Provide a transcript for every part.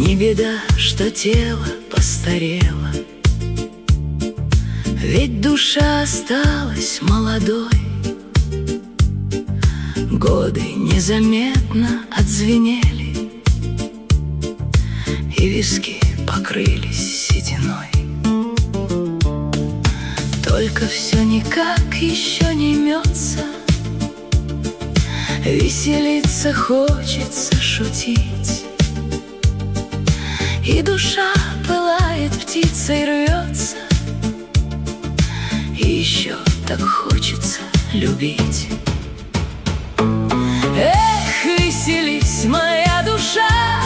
Не беда, что тело постарело, ведь душа осталась молодой. Годы незаметно отзвенели, и виски покрылись сединой. Только все никак еще не мется, веселиться хочется, шутить. И душа пылает, птицей рвется, и еще так хочется любить. Эх, веселись, моя душа,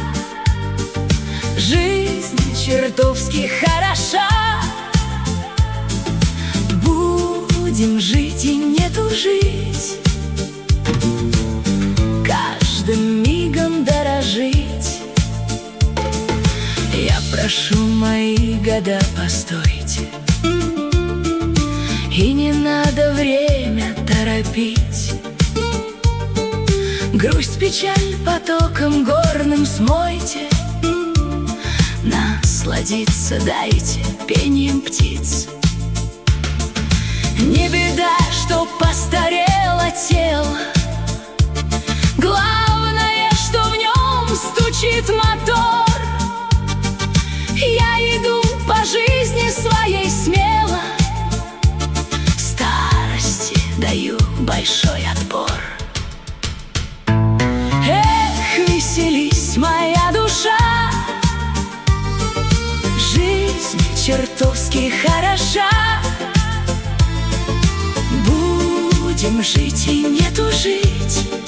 жизнь чертовски хороша. Будем жить и не тужить, каждым мигом дорожить. Я прошу, мои года, постойте, и не надо время торопить. Грусть, печаль потоком горным смойте, насладиться дайте пением птиц. Не беда, что постарело тело, главное, что в нем стучит мотор. Я иду по жизни своей смело, старости даю большой отпор. Эх, веселись, моя душа, жизнь чертовски хороша. Будем жить и не тужить,